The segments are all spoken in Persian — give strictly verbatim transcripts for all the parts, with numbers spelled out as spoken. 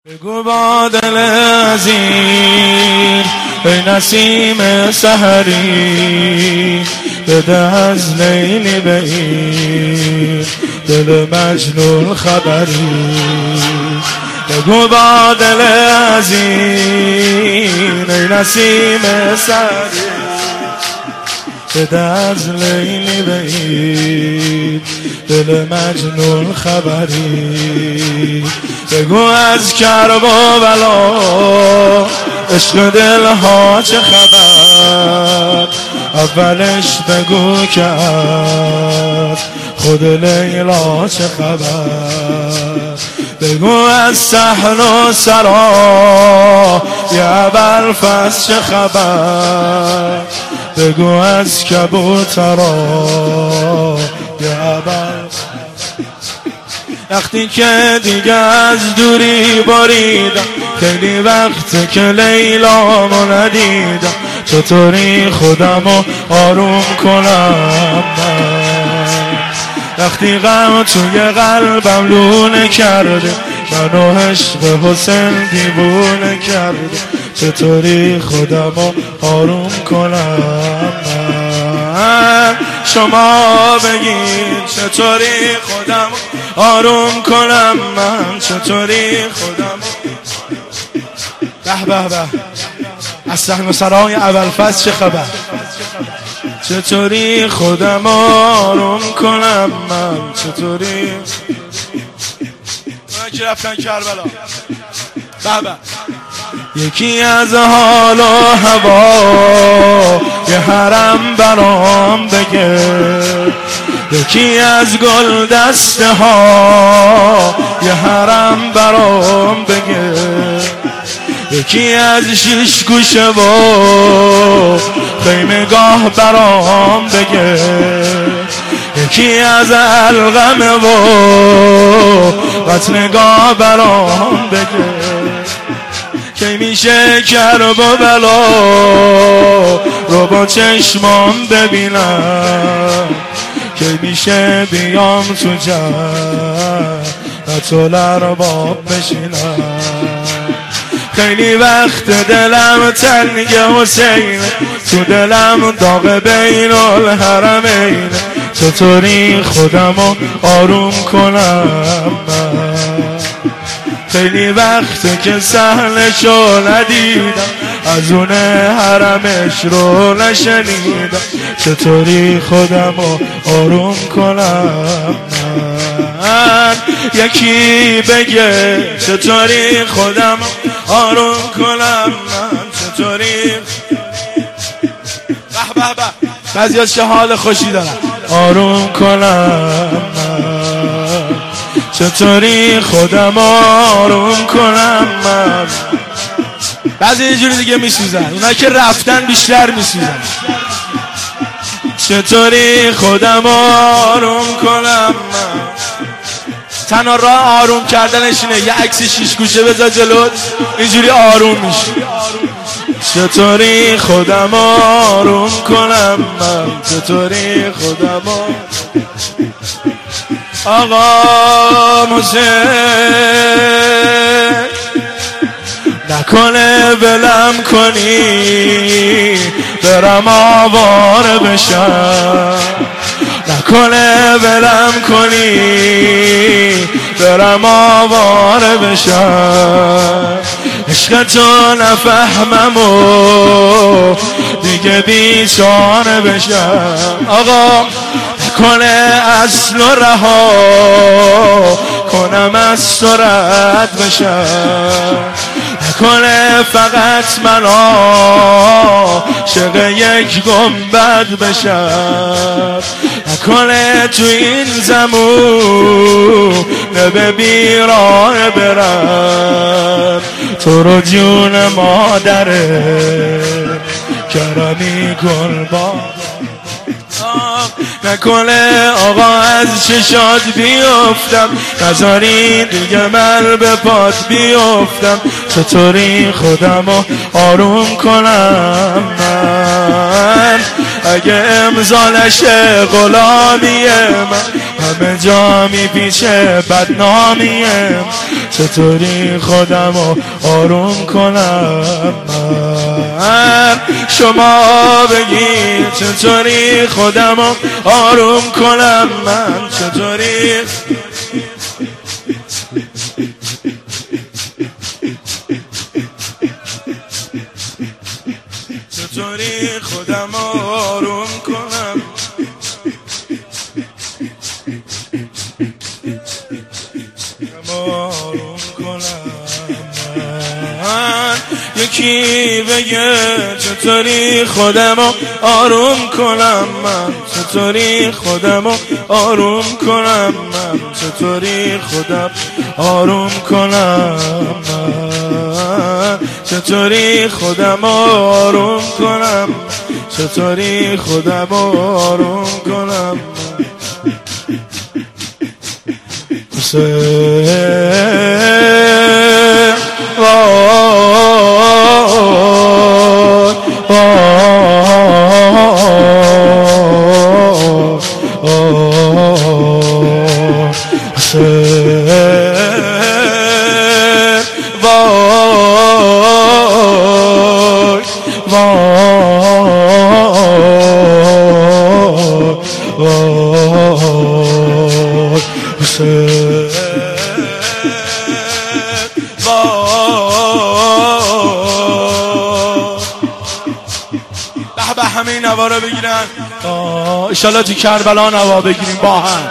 بگو با دل عزیز ای نسیم سحری، بده از لیلی به این دل مجنون خبری. بگو با دل عزیز ای نسیم سحری، بده از لیلی به این دل مجنون خبری. بگو از کرب و بلا عشق دلها چه خبر، اولش بگو که از خود لیلا چه خبر. بگو از صحن و سرا یه ابوالفضل چه خبر، بگو از کبوترا یه ابوالفضل. وقتی که دیگه از دوری باریدم، خیلی وقت که لیلامو ندیدم، چطوری خودمو آروم کنم من؟ وقتی غم توی قلبم لونه کرده، منو عشق حسین دیوونه کرده، چطوری خودمو آروم کنم من؟ شما بگید چطوری خودم آروم کنم من، چطوری خودم. به به به از صحن و سرای ابوالفضل چه خبر، چطوری خودم آروم کنم من، چطوری من که رفتن کربلا. به به یکی از حال و هوا یه حرم برام بگه، یکی از گل دسته ها یه حرم برام بگه، یکی از شیش گوشه و خیمگاه برام بگه، یکی از علقمه و قطنگاه برام بگه. کی میشه کرب و بلا رو با چشمام ببینم، کی میشه بیام تو جنت و لرباب بشینم. خیلی وقت دلم تنگ حسین، تو دلم داغ بین الحرمین، چطوری خودمو آروم کنم من؟ خیلی وقت که صحنشو ندیدم، از اون حرمش رو نشنیدم، چطوری خودمو آروم کنم من؟ یکی بگه چطوری خودم آروم کنم من، چطوری. به به به بعضی از چه حال خوشی دارم آروم کنم من، چطوری خودم آروم کنم من. بعضی یه جوری دیگه میسوزن، اونا که رفتن بیشتر میسوزن. چطوری خودم آروم کنم من؟ تنها راه آروم کردنش اینه یه عکس شیش گوشه بذار جلوت، اینجوری آروم میشی. چطوری خودم آروم کنم من، چطوری خودم آقا حسین نکنه ولم کنی برم آواره بشم، نکنه ولم کنی برم آواره بشم. عشق تو نفهمم و دیگه بیچاره بشم. آقا نکنه اصل و رها کنم از سرعت بشم، نکنه فقط من عاشق یک گنبد بشم، نکنه تو این زمون به بیراه برم، تو رو جون مادره کرمی گل با. نکنه آقا از چشات بیفتم، نذاری دیگه من به پات بیفتم، چطوری خودمو آروم کنم من؟ اگه امضا نشه غلامی من، همه جا میپیچه بدنامیم، چطوری خودمو آروم کنم من؟ شما بگید چطوری خودمو آروم کنم من؟ چطوری چطوری خودمو آروم کنم؟ آروم کنم من. یکی بگه چطوری خودمو آروم کنم من؟ چطوری خودمو آروم کنم من؟ چطوری خودم آروم کنم من؟ چطوری خودم آروم کنم؟ چطوری خودم آروم کنم؟ حسین به همه نوا رو بگیرن، ایشالله تو کربلا نوا بگیریم با هم.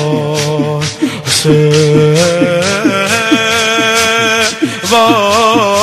حسین